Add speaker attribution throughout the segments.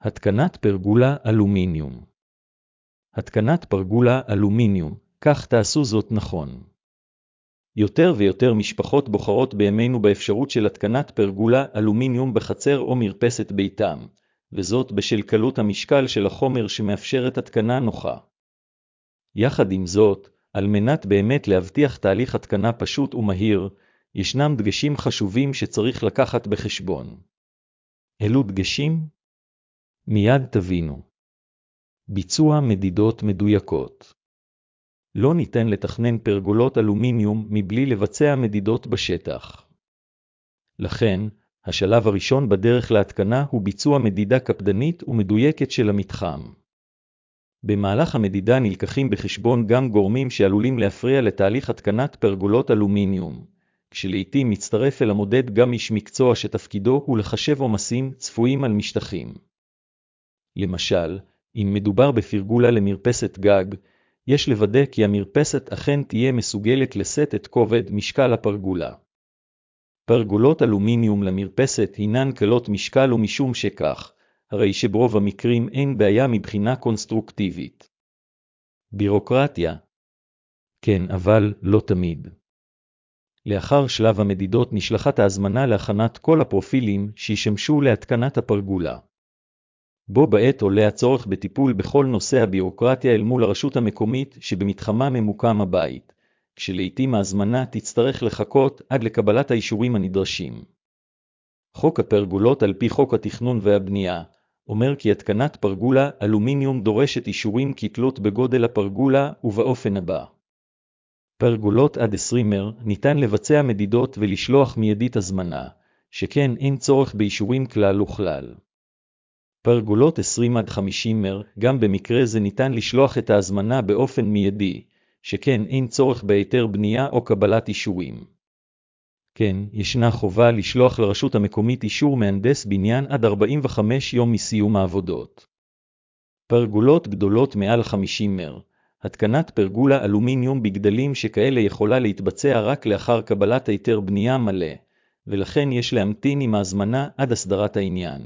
Speaker 1: התקנת פרגולה אלומיניום. התקנת פרגולה אלומיניום, כך תעשו זאת נכון. יותר ויותר משפחות בוחרות בימינו באפשרות של התקנת פרגולה אלומיניום בחצר או מרפסת ביתם, וזאת בשל קלות המשקל של החומר שמאפשרת התקנה נוחה. יחד עם זאת, על מנת באמת להבטיח תהליך התקנה פשוט ומהיר, ישנם דגשים חשובים שצריך לקחת בחשבון. אלו דגשים? מיד תבינו. ביצוע מדידות מדויקות. לא ניתן לתכנן פרגולות אלומיניום מבלי לבצע מדידות בשטח. לכן, השלב הראשון בדרך להתקנה הוא ביצוע מדידה קפדנית ומדויקת של המתחם. במהלך המדידה נלקחים בחשבון גם גורמים שעלולים להפריע לתהליך התקנת פרגולות אלומיניום, כשלעיתים מצטרף אל המודד גם איש מקצוע שתפקידו הוא לחשב עומסים צפויים על משטחים. למשל, אם מדובר בפרגולה למרפסת גג, יש לוודא כי המרפסת אכן תהיה מסוגלת לשאת את כובד משקל הפרגולה. פרגולות אלומיניום למרפסת הינן קלות משקל ומשום שכך, הרי שברוב המקרים אין בעיה מבחינה קונסטרוקטיבית. בירוקרטיה? כן, אבל לא תמיד. לאחר שלב המדידות נשלחת ההזמנה להכנת כל הפרופילים שישמשו להתקנת הפרגולה. בו בעת עולה הצורך בטיפול בכל נושא הבירוקרטיה אל מול הרשות המקומית שבמתחמה ממוקם הבית, כשלעיתים ההזמנה תצטרך לחכות עד לקבלת האישורים הנדרשים. חוק הפרגולות על פי חוק התכנון והבנייה, אומר כי התקנת פרגולה אלומיניום דורשת אישורים כתלות בגודל הפרגולה ובאופן הבא. פרגולות עד 20 מטר ניתן לבצע מדידות ולשלוח מיידית הזמנה, שכן אין צורך באישורים כלל וכלל. פרגולות 20 עד 50 מטר, גם במקרה זה ניתן לשלוח את ההזמנה באופן מיידי, שכן אין צורך בהיתר בנייה או קבלת אישורים. כן, ישנה חובה לשלוח לרשות המקומית אישור מהנדס בניין עד 45 יום מסיום העבודות. פרגולות גדולות מעל 50 מטר, התקנת פרגולה אלומיניום בגדלים שכאלה יכולה להתבצע רק לאחר קבלת היתר בנייה מלא, ולכן יש להמתין עם ההזמנה עד הסדרת העניין.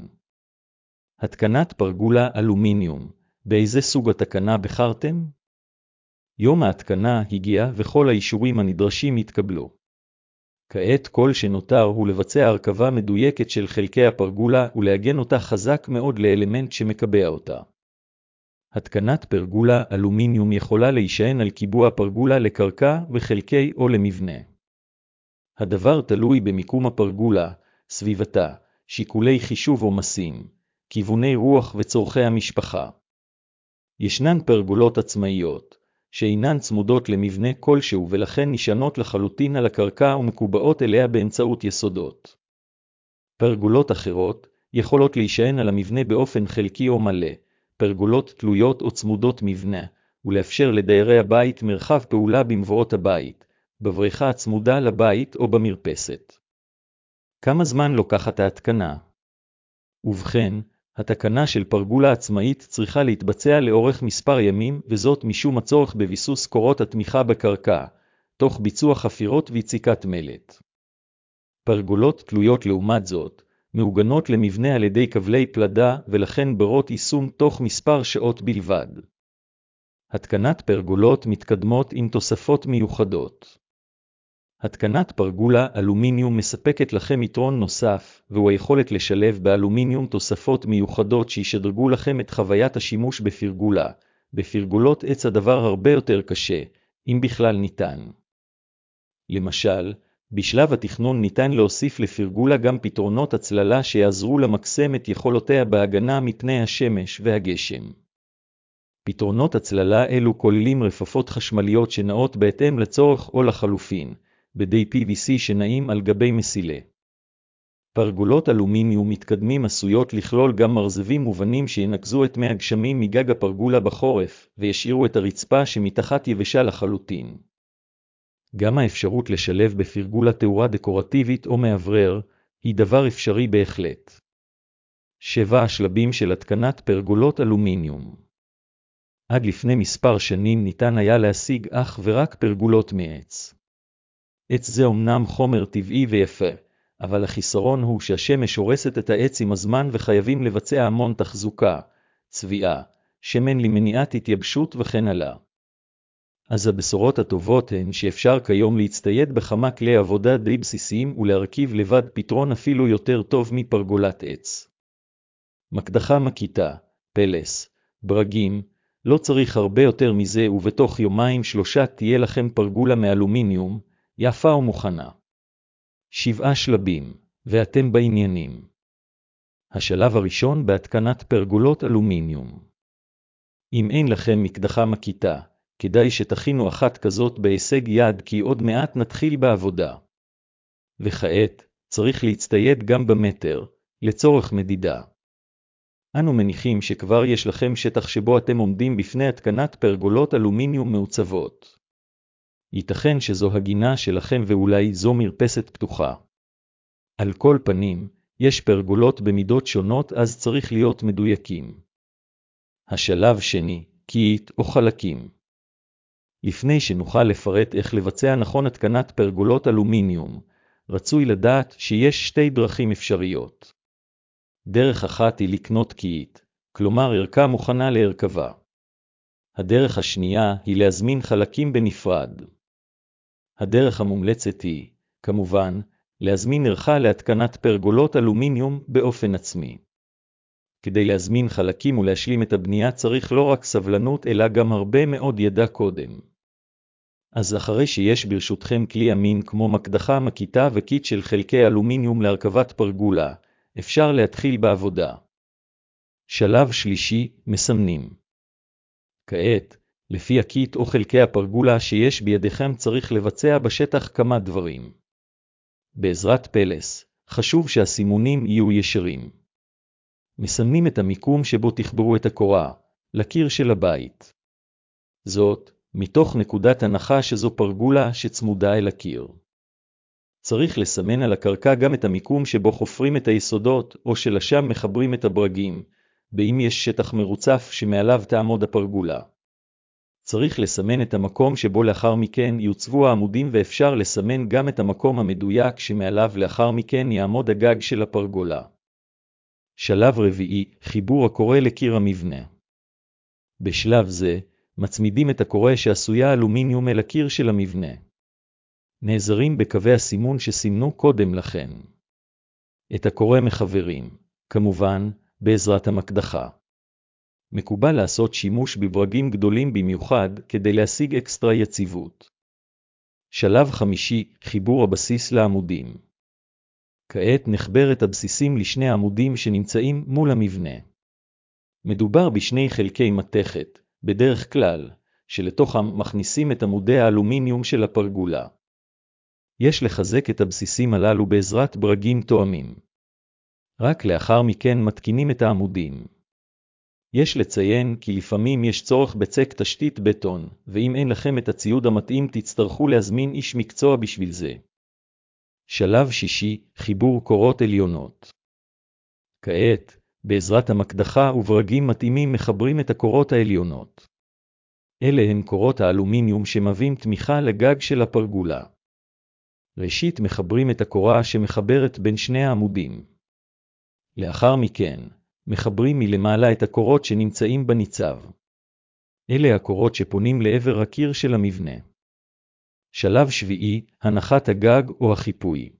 Speaker 1: התקנת פרגולה אלומיניום, באיזה סוג התקנה בחרתם? יום ההתקנה הגיע וכל האישורים הנדרשים התקבלו. כעת כל שנותר הוא לבצע הרכבה מדויקת של חלקי הפרגולה ולהגן אותה חזק מאוד לאלמנט שמקבע אותה. התקנת פרגולה אלומיניום יכולה להישען על קיבוע פרגולה לקרקע וחלקי או למבנה. הדבר תלוי במיקום הפרגולה, סביבתה, שיקולי חישוב עומסים, כיווני רוח וצורכי המשפחה. ישנן פרגולות עצמאיות, שאינן צמודות למבנה כלשהו ולכן נשענות לחלוטין על הקרקע ומקובעות אליה באמצעות יסודות. פרגולות אחרות יכולות להישען על המבנה באופן חלקי או מלא, פרגולות תלויות או צמודות מבנה, ולאפשר לדיירי הבית מרחב פעולה במבואות הבית, בבריכה הצמודה לבית או במרפסת. כמה זמן לוקחת ההתקנה? ובכן, התקנה של פרגולה עצמאית צריכה להתבצע לאורך מספר ימים, וזאת משום הצורך בביסוס קורות התמיכה בקרקע, תוך ביצוע חפירות ויציקת מלט. פרגולות תלויות לעומת זאת, מעוגנות למבנה על ידי כבלי פלדה ולכן ברות יישום תוך מספר שעות בלבד. התקנת פרגולות מתקדמות עם תוספות מיוחדות. התקנת פרגולה אלומיניום מספקת לכם יתרון נוסף, והוא היכולת לשלב באלומיניום תוספות מיוחדות שישדרגו לכם את חוויית השימוש בפרגולה. בפרגולות עץ הדבר הרבה יותר קשה, אם בכלל ניתן. למשל, בשלב התכנון ניתן להוסיף לפרגולה גם פתרונות הצללה שיעזרו למקסם את יכולותיה בהגנה מפני השמש והגשם. פתרונות הצללה אלו כוללים רפפות חשמליות שנעות בהתאם לצורך או לחלופין, בדי PVC שנעים על גבי מסילה. פרגולות אלומיניום מתקדמים עשויות לכלול גם מרזבים מובנים שינקזו את מי הגשמים מגג הפרגולה בחורף, וישאירו את הרצפה שמתחת יבשה לחלוטין. גם האפשרות לשלב בפרגולה תאורה דקורטיבית או מאוורר, היא דבר אפשרי בהחלט. 7 השלבים של התקנת פרגולות אלומיניום. עד לפני מספר שנים ניתן היה להשיג אך ורק פרגולות מעץ. עץ זה אומנם חומר טבעי ויפה, אבל החיסרון הוא שהשמש הורסת את העץ עם הזמן וחייבים לבצע המון תחזוקה, צביעה, שמן למניעת התייבשות וכן הלאה. אז הבשורות הטובות הן שאפשר כיום להצטייד בכמה כלי עבודה די בסיסיים ולהרכיב לבד פתרון אפילו יותר טוב מפרגולת עץ. מקדחה מקיטה, פלס, ברגים, לא צריך הרבה יותר מזה ובתוך 2-3 תהיה לכם פרגולה מאלומיניום, יפה ומוכנה. 7 שלבים, ואתם בעניינים. השלב הראשון בהתקנת פרגולות אלומיניום. אם אין לכם מקדחה מקיטה, כדאי שתכינו אחת כזאת בהישג יד כי עוד מעט נתחיל בעבודה. וכעת, צריך להצטייד גם במטר, לצורך מדידה. אנו מניחים שכבר יש לכם שטח שבו אתם עומדים בפני התקנת פרגולות אלומיניום מעוצבות. ייתכן שזו הגינה שלכם ואולי זו מרפסת פתוחה. על כל פנים, יש פרגולות במידות שונות אז צריך להיות מדויקים. השלב שני, קיט או חלקים. לפני שנוכל לפרט איך לבצע נכון התקנת פרגולות אלומיניום, רצוי לדעת שיש 2 דרכים אפשריות. דרך אחת היא לקנות קיט, כלומר ערכה מוכנה להרכבה. הדרך השנייה היא להזמין חלקים בנפרד. הדרך המומלצת היא, כמובן, להזמין ערכה להתקנת פרגולות אלומיניום באופן עצמי. כדי להזמין חלקים ולהשלים את הבנייה צריך לא רק סבלנות אלא גם הרבה מאוד ידע קודם. אז אחרי שיש ברשותכם כלי אמין כמו מקדחה מקיטה וקיט של חלקי אלומיניום להרכבת פרגולה, אפשר להתחיל בעבודה. שלב שלישי, מסמנים. כעת, לפי הקיט או חלקי הפרגולה שיש בידיכם צריך לבצע בשטח כמה דברים. בעזרת פלס, חשוב שהסימונים יהיו ישרים. מסמנים את המיקום שבו תחברו את הקורה, לקיר של הבית. זאת, מתוך נקודת הנחה שזו פרגולה שצמודה אל הקיר. צריך לסמן על הקרקע גם את המיקום שבו חופרים את היסודות או שלשם מחברים את הברגים, ואם יש שטח מרוצף שמעליו תעמוד הפרגולה. צריך לסמן את המקום שבו לאחר מכן יוצבו העמודים ואפשר לסמן גם את המקום המדויק שמעליו לאחר מכן יעמוד הגג של הפרגולה. שלב רביעי, חיבור הקורא לקיר המבנה. בשלב זה, מצמידים את הקורא שעשויה אלומיניום אל הקיר של המבנה. נעזרים בקווי הסימון שסימנו קודם לכן. את הקורא מחברים, כמובן, בעזרת המקדחה. מקובל לעשות שימוש בברגים גדולים במיוחד כדי להשיג אקסטרה יציבות. שלב חמישי, חיבור הבסיס לעמודים. כעת נחבר את הבסיסים לשני עמודים שנמצאים מול המבנה. מדובר בשני חלקי מתכת, בדרך כלל, שלתוכם מכניסים את עמודי האלומיניום של הפרגולה. יש לחזק את הבסיסים הללו בעזרת ברגים תואמים. רק לאחר מכן מתקינים את העמודים. יש לציין כי לפעמים יש צורך בצק תשתית בטון, ואם אין לכם את הציוד המתאים תצטרכו להזמין איש מקצוע בשביל זה. שלב שישי, חיבור קורות עליונות. כעת, בעזרת המקדחה וברגים מתאימים מחברים את הקורות העליונות. אלה הן קורות האלומיניום שמביאים תמיכה לגג של הפרגולה. ראשית מחברים את הקורה שמחברת בין שני העמודים. לאחר מכן, מחברים מלמעלה את הקורות שנמצאים בניצב. אלה הקורות שפונים לעבר הקיר של המבנה. שלב שביעי, הנחת הגג או החיפוי.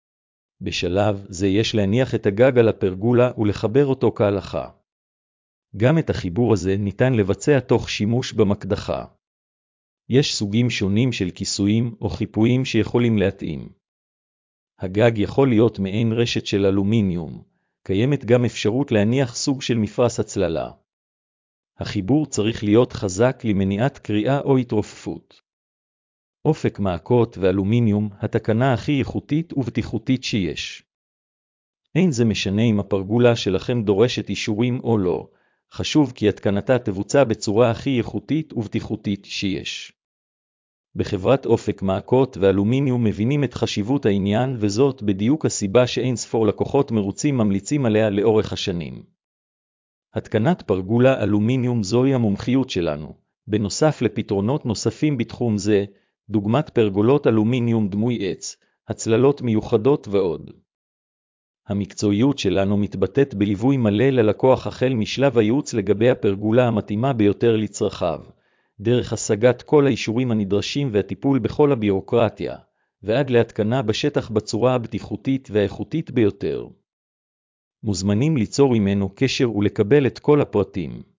Speaker 1: בשלב זה יש להניח את הגג על הפרגולה ולחבר אותו כהלכה. גם את החיבור הזה ניתן לבצע תוך שימוש במקדחה. יש סוגים שונים של כיסויים או חיפויים שיכולים להתאים. הגג יכול להיות מעין רשת של אלומיניום, קיימת גם אפשרות להניח סוג של מפרס הצללה. החיבור צריך להיות חזק למניעת קריאה או התרופפות. אופק מעקות ואלומיניום, התקנה הכי איכותית ובטיחותית שיש. אין זה משנה אם הפרגולה שלכם דורשת אישורים או לא, חשוב כי התקנתה תבוצע בצורה הכי איכותית ובטיחותית שיש. בחברת אופק מעקות ואלומיניום מבינים את חשיבות העניין וזאת בדיוק הסיבה שאין ספור לקוחות מרוצים ממליצים עליה לאורך השנים. התקנת פרגולה אלומיניום זוהי המומחיות שלנו, בנוסף לפתרונות נוספים בתחום זה, דוגמת פרגולות אלומיניום דמוי עץ, הצללות מיוחדות ועוד. המקצועיות שלנו מתבטאת בליווי מלא ללקוח החל משלב הייעוץ לגבי הפרגולה המתאימה ביותר לצרכיו, דרך השגת כל האישורים הנדרשים והטיפול בכל הבירוקרטיה, ועד להתקנה בשטח בצורה הבטיחותית והאיכותית ביותר. מוזמנים ליצור עמנו קשר ולקבל את כל הפרטים.